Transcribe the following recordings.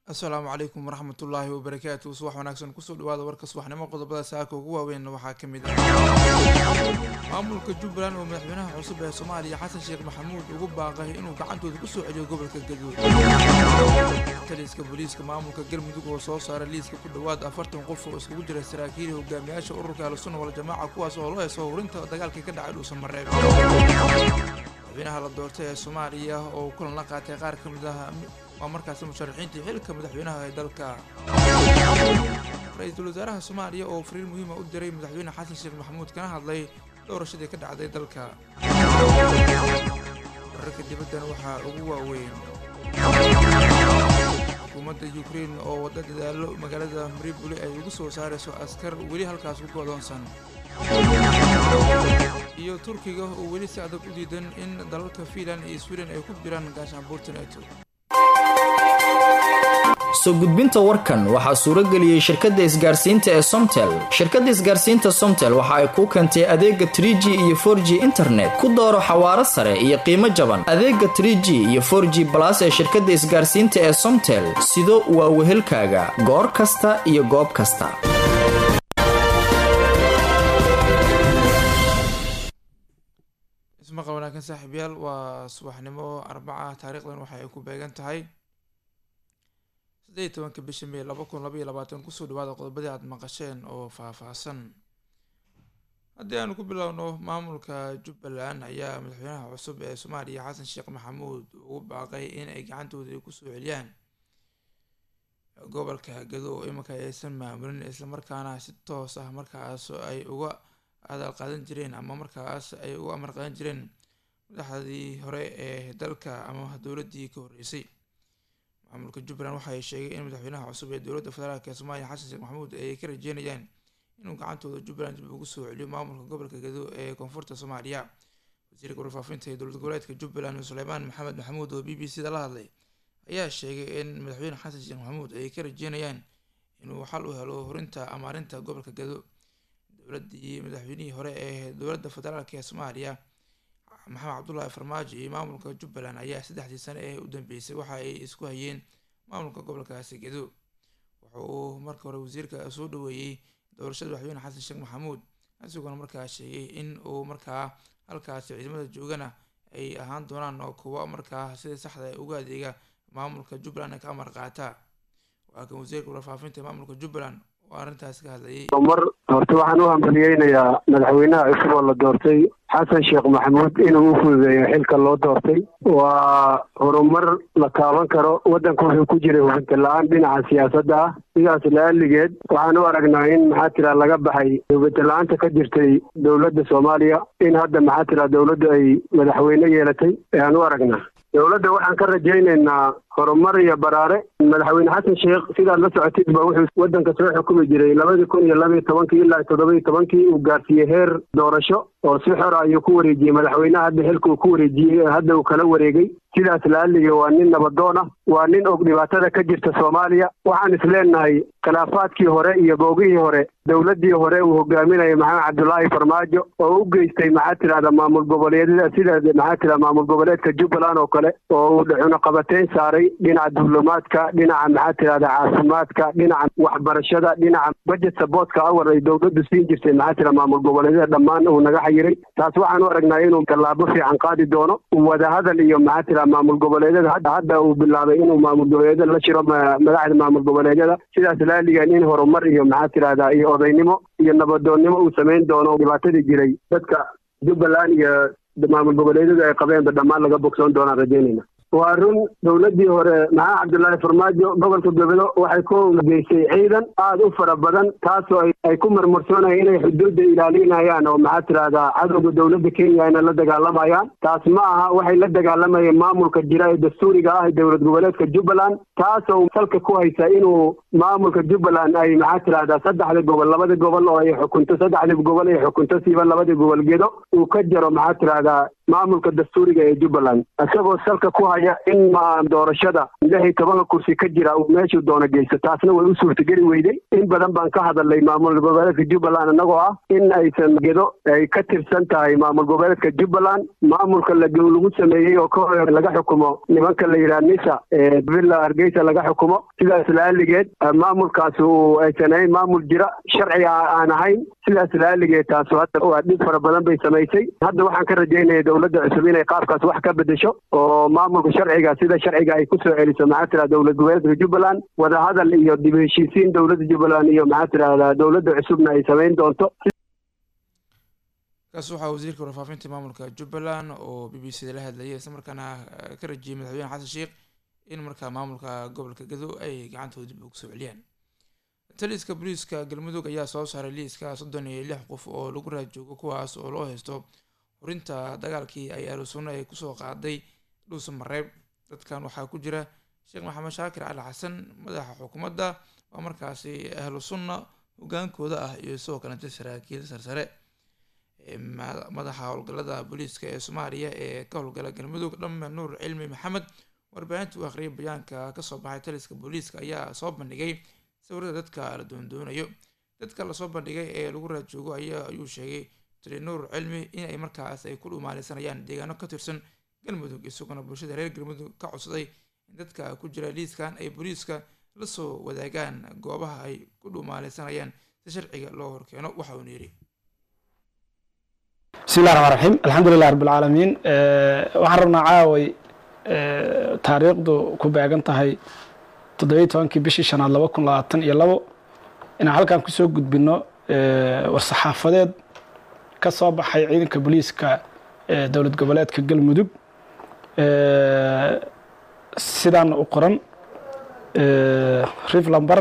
Assalaamu calaykum waraxmatullaahi wabarakaatuh. Subax wanaagsan kusoo dhawaada warka subaxnimo qodobada saaka ugu waaweyn waxaa ka mid ah maamulka Jubbaland oo madaxweynaha cusub ee Soomaaliya Xasan Sheekh Maxamuud ugu baaqay inuu gacantooda ku soo celiyo gobolka Galmudug. Taliska booliiska maamulka Galmudug oo soo saaray liiska ku dhawaad 40 qof oo isugu jira saraakiil hogaamiyaasha ururka Al-Sunna wal Jamaaca kuwaas oo loo heeso horinta dagaalka ka dhacay Dhuusamareeb. madaxweynaha la doortay ee Soomaaliya oo kulan la qaatay qaar ka mid ah markaas musharaxiintii xilka madaxweynaha ee dalka. Ra'iisul Wasaaraha Soomaaliya oo fariin muhiim ah u diray madaxweyne Xasan Sheekh Maxamuud kana hadlay doorashadii ka dhacday dalka. Wararka dibadda waxaa ugu waaweyn xukuumadda Ukraine oo wada dadaalo magaalada Mariupol ay ugu soo saarayso askar weli halkaas ku go'doonsan. iyo Turkiga oo weli si adag u diidan in dalalka Finland iyo Sweden ay ku jiraan gaashaanbuurta NATO. soo gudbinta warkan waxaa suuro geliyay shirkadda isgaarsiinta ee Somtel. Shirkadda isgaarsiinta Somtel waxa ay ku keentay adeega 3G iyo 4G internet ku dooro xawaaro sare iyo qiimo jaban. Adeega 3G iyo 4G Plus ee shirkadda isgaarsiinta ee Somtel sido waa wehelkaaga goor kasta iyo goob kasta. isma qabanaakan saaxiibayaal waa subaxnimo Arbaca taariikhdan waxa ay ku beegan tahay 18 bisha May 2022 kusoo dhawaada qodobadii aad maqasheen oo faahfaahsan. haddii aanu ku bilowno maamulka Jubbaland ayaa madaxweynaha cusub ee Soomaaliya Xasan Sheekh Maxamuud ugu baaqay in ay gacantooda ku soo celiyaan gobolka Gado oo iminka aysan maamulin isla markaana si toos ah markaas ay uga hadal qaadan jireen ama markaas ay uga amar qaadan jireen madaxdii hore ee dalka ama dowladii ka horeysay. maamulka Jubbaland waxa ay sheegay in madaxweynaha cusub ee dowladda federaalka Soomaaliya Xasan Sheekh Maxamuud ay ka rajeynayaan inuu gacantooda Jubbaland dib ugu soo celiyo maamulka gobolka Gado ee koonfurta Soomaaliya. wasiirka warfaafinta ee dowlad goboleedka Jubbaland Suleymaan Maxamed Maxamuud oo BBC da la hadlay ayaa sheegay in madaxweyne Xasan Sheekh Maxamuud ay ka rajeynayaan inuu xal u helo horinta amaarinta gobolka Gado. dowladii madaxweynihii hore ee dowladda federaalka ee Soomaaliya Maxamed Cabdullaahi Farmaajo iyo maamulka Jubbaland ayaa 3 sano ee u dambeysay waxa ay isku hayeen maamulka gobolkaasi Gado. wuxuu marka hore wasiirka soo dhaweeyay doorashada madaxweyne Xasan Sheekh Maxamuud isagoo markaa sheegay in uu markaa halkaas ciidamada joogana ay ahaan doonaan oo kuwa markaa sida saxda ah uga adeega maamulka Jubbaland ka amar qaata. waa kan wasiirka warfaafinta maamulka Jubbaland oo arrintaas ka hadlayay. horta waxaan u hambaliyeynayaa madaxweynaha cusub oo la doortay Xasan Sheekh Maxamuud inuu u fududeeyo xilka loo doortay. waa horumar la taaban karo. wadanku wuxuu ku jiray hubinta la'aan dhinaca siyaasadda ah. sidaas la'alligeed waxaan u aragnaa in laga baxay hubinta la'aanta ka jirtay dowladda Soomaaliya in hadda dowladdu ay madaxweyne yeelatay ayaan u aragnaa. dowladda waxaan ka rajaynaynaa horumar iyo baraare. madaxweyne Xasan Sheekh sidaad la socotid ba wuxuu wadanka soo xukumi jiray 2012 ilaa 2017 uu gaarsiiyey heer doorasho oo si xor ah ayuu ku wareejiyey madaxweynaha hadda xilka uu ku wareejiyey hadda uu kala wareegay. sidaas la'alligeed waa nin nabadoon ah, waa nin og dhibaatada ka jirta Soomaaliya. waxaan isleenahay khilaafaadkii hore iyo boogihii hore dowladii hore uu hogaaminayay Maxamed Cabdullaahi Farmaajo oo u geystay maamul goboleedyada sida maamul goboleedka Jubbaland oo kale oo uu dhacuna qabateen saaray dhinaca diblomaadka, dhinaca caafimaadka, dhinaca waxbarashada, dhinaca budget support-ka awar ay dowladdu siin jirtay maamul goboleedyada dhammaan uu naga xayiray. taas waxaan u aragnaa inuu tallaabo fiican qaadi doono. wada hadal iyo maamul goboleedyada hadda uu bilaabay inuu maamul goboleedyada la shiro madaxda maamul goboleedyada. sidaas la'alligeed in horumar iyo iyo odaynimo iyo nabadoonnimo uu samayn doono dhibaatadii jiray dadka Jubbaland iyo maamul goboleedyada ay qabeen dhammaan laga bogsoon doonaan rajaynayna. waa run dowladii hore Maxamed Cabdullaahi Farmaajo gobolka Gado waxay ku geysay ciidan aad u fara badan taasoo ay ku marmarsoonayeen inay xuduudda ilaalinayaan oo cadowga dowladda Kenya inay la dagaalamayaan. taas ma aha. waxay la dagaalamayeen maamulka jira ee dastuuriga ah ee dowlad goboleedka Jubbaland taasoo salka ku haysa inuu maamulka Jubbaland ay 3 gobol 2 gobol oo ay xukunto 3 gobol ay xukunto siiba 2 gobol Gado uu ka jaro maamulka dastuuriga ee Jubbaland isagoo salka ku haya in doorashada 16 kursi ka jira uu meeshu doono geysto taasna way u suurtageli weyday in badan baan ka hadalay maamul goboleedka Jubbaland anagoo ah in aysan gedo ay ka tirsan tahay maamul goboleedka Jubbaland maamulka lagu sameeyay oo ka laga xukumo nimanka la yiraahdo NISA Villa Hargeysa laga xukumo sidaas laaligeed maamulkaas uu aysan ahayn maamul jira sharci aan ahayn sidaas laaligeed taas hadda waa dhib fara badan bay sameysay hadda waxaan ka rajaynayaa dawladda cusub inay qaabkaas wax ka bedesho oo maamulka sharciga sida sharciga ay ku soo celiso maxaa dawlad goboleedka Jubbaland wada hadal iyo dib u heshiisiin dawladda Jubbaland iyo maxaa dawladda cusubna ay sameyn doonto kaas waxa wasiirka warfaafinta maamulka Jubbaland oo BBC la hadlayay isla markaana ka rajiyay madaxweyne Xasan Sheikh in markaa maamulka gobolka Gadow ay gacantooda dib ugu soo celiyaan taliska booliiska galmudug ayaa soo saaray liiska 36 qof oo lagu raajoogo kuwaas oo loo haysto horinta dagaalkii ay Aruusuna ay ku soo qaaday dhuusa Mareeb dadkan waxaa ku jira Sheekh Maxamed Shaakir Cali Xasan madaxa xukuumadda oo markaasi ahlu sunna hogaankooda ah iyo soo kale saraakiil sarsare madaxa howlgallada booliiska ee Soomaaliya ee ka howlgala galmudug Dhammaan Nuur Cilmi Maxamed warbaahintu akhriyay bayaanka ka soo baxay taliska booliiska ayaa soo bandhigay sawirada dadka la doonayo dadka la soo bandhigay ee lagu raajoogo ayuu sheegay Tali Nuur Cilmi in ay markaas ay ku dhumaalaysanayaan deegaano ka tirsan galmudug isagoo bulshada reer galmudug ka codsaday in dadka ku jira liiskan ay booliiska la soo wadaagaan goobaha ay ku dhumaalaysanayaan si sharciga loo horkeeno waxa uu yiri بسم الله الرحمن الرحيم الحمد لله رب العالمين waxaan rabnaa caaway taariikhdu ku beegan tahay 17 bishii 2022 in halkan ku soo gudbino war-saxaafadeed ka soo baxay ciidanka booliiska dawlad goboleedka galmudug sidaan u qoran rif lambar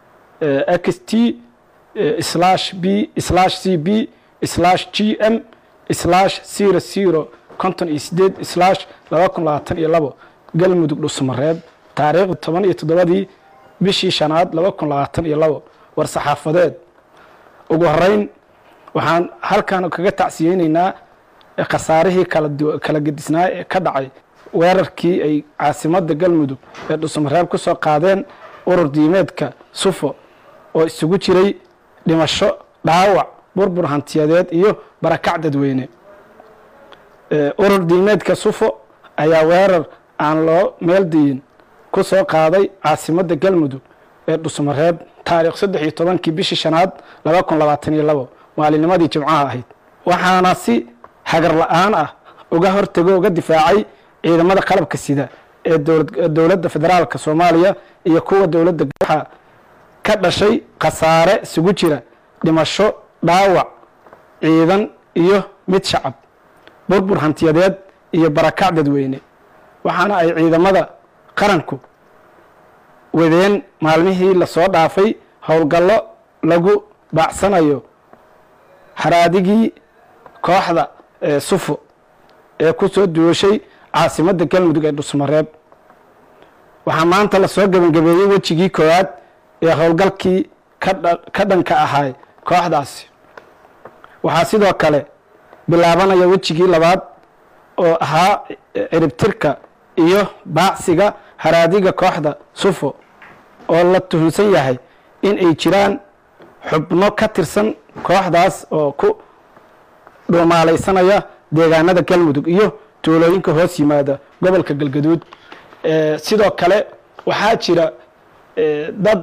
xt/b/cb/gm/00/2022 galmudug dhuusamareeb taariikh 17 bishii 2022 war-saxaafadeed ugu horeyn waxaan halkan kaga tacsiyeynaynaa khasaarihii kala gedisnaa ee ka dhacay weerarkii ay caasimadda galmudug ee dhuusamareeb ku soo qaadeen urur diimeedka sufo oo isugu jiray dhimasho dhaawac burbur hantiyadeed iyo barakac dadweyne urur diimeedka sufo ayaa weerar aan loo meeldiyin ku soo qaaday caasimadda galmudug ee dhuusamareeb taariikh 13 bishii 2022 maalinimadii jimcaha ahayd waxaana si hagar la'aan ah uga difaacay ciidamada qalabka sida ee dawladda federaalka Soomaaliya iyo kuwa dawladda waxa ka dhashay khasaare isugu jira dhimasho dhaawac ciidan iyo mid shacab burbur hantiyadeed iyo barakac dadweyne waxaana ay ciidamada qaranku wadeen maalmihii la soo dhaafay howlgallo lagu baacsanayo haraadigii kooxda sufo ee ku soo duushay caasimadda galmudug ee dhuusamareeb waxaa maanta la soo gabagabeeyey wejigii koowaad ee howlgalkii ka dhanka ahaa kooxdaasi waxaa sidoo kale bilaabanaya wejigii labaad oo ahaa ciribtirka iyo baacsiga haraadiga kooxda sufo oo la tuhunsan yahay in ay jiraan xubno ka tirsan kooxdaas oo ku dhumaalaysanaya deegaanada galmudug iyo tuulooyinka hoos yimaada gobolka galgaduud sidoo kale waxaa jira dad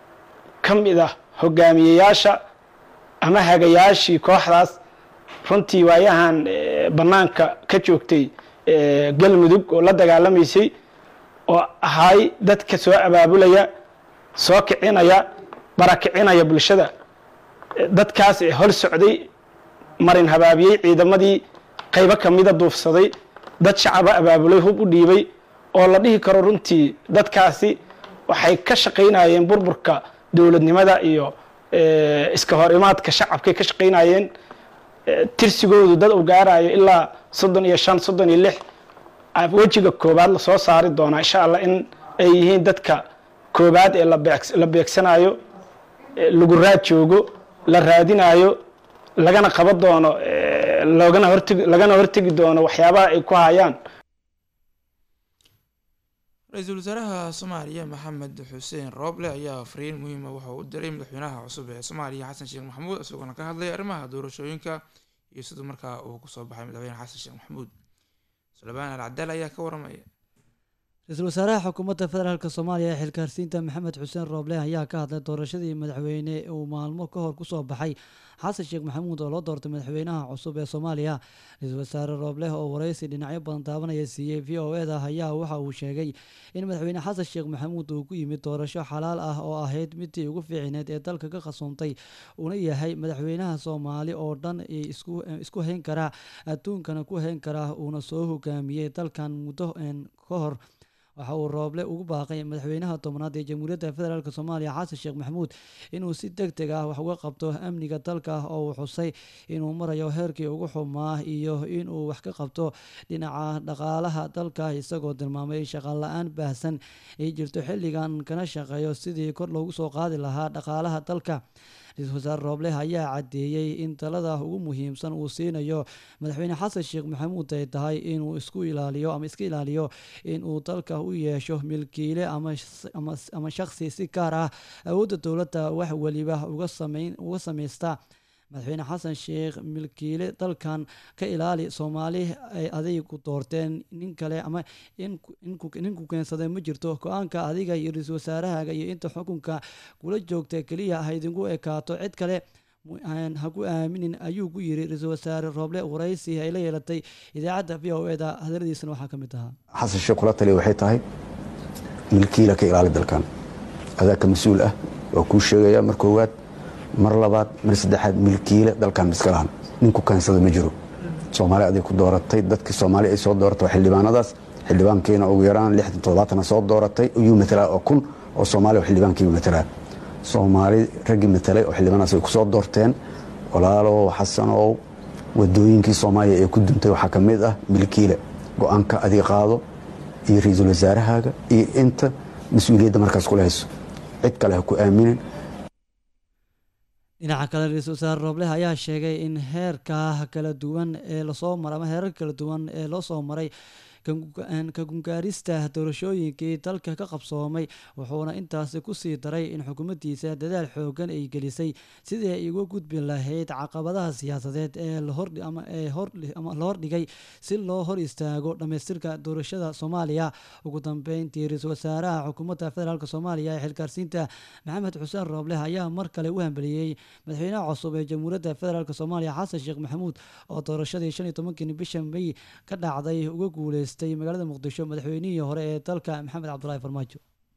ka mid ah hogaamiyeyaasha ama hagayaashii kooxdaas runtii waayahan banaanka ka joogtay galmudug oo la dagaalamaysay oo ahay dadka soo abaabulaya soo kicinaya barakicinaya bulshada dadkaas ee hor socday marin habaabiyey ciidamadii qaybo kamida duufsaday dad shacaba abaabulay hub u dhiibay oo la dhihi karo runtii dadkaasi waxay ka shaqaynayeen burburka dawladnimada iyo iska hor imaadka shacabkay ka shaqaynayeen tirsigoodu dad u gaarayo ilaa 35-36 wejiga koobaad la soo saari doona insha Allah in ay yihiin dadka koobaad ee la beegsanayo lagu raajoogo la raadinayo lagana qaban doono lagana hortagi doono waxyaabaha ay ku hayaan ra-iisul wasaaraha soomaaliya maxamed xuseen rooble ayaa fariin muhiima waxa uu u diray madaxweynaha cusub ee soomaaliya xasan sheekh maxamuud isagoona ka hadlay arrimaha doorashooyinka iyo siduu markaa uu kusoo baxay madaxweyne xasan sheekh maxamuud suleymaan al cadaal ayaa ka waramaya. ra-iisul wasaaraha xukuumadda federaalk soomaaliya ee xilgaarsiinta maxamed xuseen rooble ayaa ka hadlay doorashadii madaxweyne uu maalmo ka hor kusoo baxay xasan sheekh maxamuud oo loo doortay madaxweynaha cusub ee soomaaliya. ra-iisul wasaare rooble oo wareysi dhinacyo badan taabanaya siiyey v o eda ayaa waxa uu sheegay in madaxweyne xasan sheekh maxamuud uu ku yimid doorasho xalaal ah oo ahayd midii ugu fiicineed ee dalka ka khasuuntay uuna yahay madaxweynaha soomaali oo dhan isku hayn karaa adduunkana ku hayn karaa uuna soo hogaamiyey dalkan muddo ka hor. waxa uu rooble ugu baaqay madaxweynaha tobnaad ee jamhuuriyadda federaalk soomaaliya xasan sheekh maxamuud inuu si deg deg ah wax uga qabto amniga dalka oo uu xusay inuu marayo heerkii ugu xumaa iyo inuu wax ka qabto dhinaca dhaqaalaha dalka isagoo tilmaamay shaqo la-aan baahsan ay jirto xilligan kana shaqeeyo sidii kor loogu soo qaadi lahaa dhaqaalaha dalka. ra-iisul wasaare rooble ayaa caddeeyey in talada ugu muhiimsan uu siinayo madaxweyne xasan sheekh maxamuud ay tahay inuu iska ilaaliyo inuu dalka u yeesho milkiile ama shakhsi si gaar ah awoodda dowladda wax weliba uga samaysta. madaxweyne xasan sheekh milkiile dalkan ka ilaali soomaali ay adigu doorteen nin kale ama ninku keensaday ma jirto. go-aanka adiga iyo ra-iisul wasaarahaaga iyo inta xukunka kula joogta keliya ha idinku ekaato cid kale ha ku aaminin ayuu ku yiri ra-iisul wasaare rooble waraysi ay la yeelatay idaacadda v o eda hadaladiisana waxaa ka mid ahaa. xasan sheekh kula taliya waxay tahay milkiila ka ilaali dalkan adaa ka mas-uul ah waa kuu sheegaya mar koowaad mar labaad mar saddexaad milkiile dalkan iska lahan ninku kaansada ma jiro. soomaali aday ku dooratay dadkii soomaali ay soo dooratay waa xildhibaanadaas xildhibaankiina ugu yaraan 67 soo dooratay ayuu matalaa oo kun oo soomaali oo xildhibaankiiba matalaa soomaali raggii matalay oo xildhibaanaas ay ku soo doorteen walaalow xasanow wadooyinkii soomaaliya ee ku duntay waxaa ka mid ah milkiile go-aanka adiga qaado iyo ra-iisul wasaarahaaga iyo inta mas-uuliyadda markaas kula hayso cid kale ha ku aaminin. dhinaca kale ra-iisul wasaare rooble ayaa sheegay in heerka kala duwan ee lasoo maray ama heerar kala duwan ee loo soo maray ka gungaarista doorashooyinkii dalka ka qabsoomay wuxuuna intaasi kusii daray in xukuumaddiisa dadaal xoogan ay gelisay sidii ay uga gudbi lahayd caqabadaha siyaasadeed ee la hordhigay si loo hor istaago dhammaystirka doorashada soomaaliya. ugu dambeyntii ra-iisul wasaaraha xukuumadda federaalk soomaaliya ee xilgaarsiinta maxamed xuseen rooble ayaa mar kale u hambeliyey madaxweynaha cusub ee jamhuuriyadda federaalk soomaaliya xasan sheekh maxamuud oo doorashadii 15 bisha May ka dhacday uga guuleystay magaalada muqdisho madaxweynihii hore ee dalka maxamed cabdulaahi farmaajo.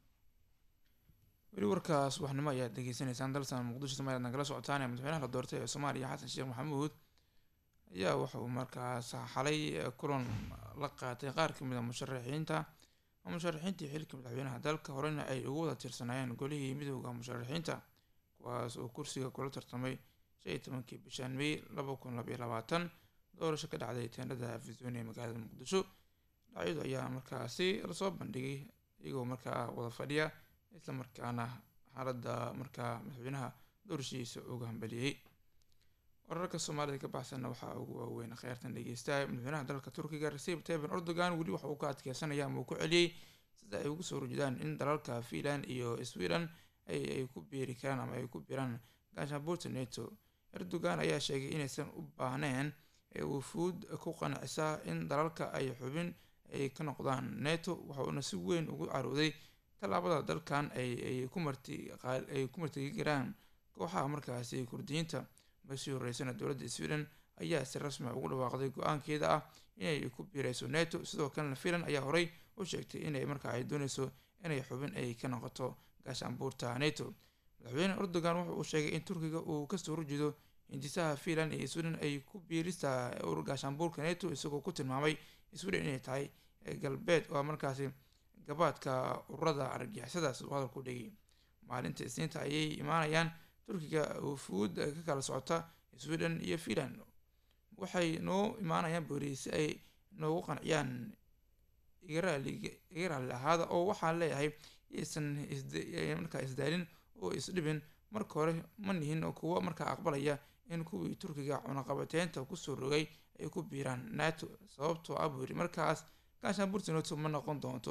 weli warkaas waxnimo ayaad degeysanaysaan dalsan muqdisho Soomaaliya nagala socotaan madaxweynaha la doortay ee Soomaaliya xasan sheekh maxamuud ayaa waxa uu markaas xalay kulan la qaatay qaar ka mid ah musharaxiintii xilka madaxweynaha dalka horena ay ugu wada tirsanayeen golihii midowga musharaxiinta kuwaas oo kursiga kula tartamay 15 bishan May 2022 doorasho ka dhacday teendhada Afisyooni ee magaalada muqdisho. dhacyadu ayaa markaasi lasoo bandhigay iyagoo markaa wada fadhiya isla markaana xaaladda markaa madaxweynaha doorashiisa uga hambaliyey. wararka Soomaalida ka baxsanna waxaa ugu waaweyn khayrtan dhegeystaay madaxweynaha dalka Turkiga Recep Tayyip Erdogan weli waxa uu ka adkeysanaya ama uu ku celiyey sida ay ugu soo rujidaan in dalalka Finland iyo Sweden ay ku biiri karaan ama ay ku biiraan gaashaanbuurta NATO. Erdogan ayaa sheegay inaysan u baahneen wufuud ku qancisa in dalalka ay xubin ay ka noqdaan NATO. waxa uuna si weyn ugu carooday tallaabada dalkan ay ku martigeliyaan kooxaha markaasi kurdiyiinta. bishii horeysana dowladda Sweden ayaa si rasmi ugu dhawaaqday go-aankeeda ah inay ku biirayso NATO. sidoo kalena Finland ayaa horey u sheegtay inay markaa ay doonayso inay xubin ay ka noqoto gaashaanbuurta NATO. madaxweyne Erdogan wuxuu sheegay in Turkiga uu kasoo horjeedo hindisaha Finland iyo Sweden ay ku biirista gaashaanbuurka NATO isagoo ku tilmaamay Sweden inay tahay galbeed oo markaasi gabaadka ururada argagixisadaas uu hadalku dhigay. maalinta Isniinta ayay imaanayaan Turkiga wufuud ka kala socota Sweden iyo Finland waxay noo imaanayaan booliis si ay noogu qanciyaan igaraali ahaada oo waxaan leeyahay isan markaa isdaalin oo isdhibin. marka hore ma nihin kuwa markaa aqbalaya in kuwii Turkiga cunaqabateynta kusoo rogay ay ku biiraan NATO sababtoo ah buuri markaas gaashaanbuurta NATO ma noqon doonto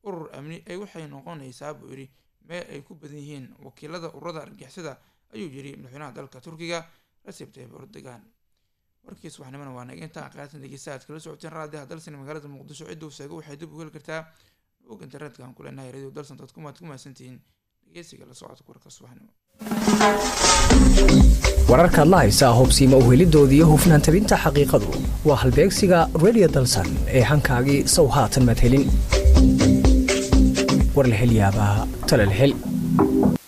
urur amni ay waxay noqonaysaa buu yidhi meel ay ku badan yihiin wakiilada ururada argixisada ayuu yidhi madaxweynaha dalka turkiga Recep Tayyip Erdogan. warkiis waxnimana waa naga intaa qaatan dhegeysta aad kala socoteen raadiyaha dalsan magaalada muqdisho cidda uu sheegay waxay dib u heli kartaa bog internetka aan ku leenahay radio dalsan.com aad ku mahadsantihiin dhegeysiga la socodka warka subaxnimo. wararkaad la haysaa hubsiima uhelidoodii hufnaan tabinta xaqiiqadu waa halbeegsiga radio dalsan ee hankaagii sow haatan madhelin war la hel yaabaa tala la hel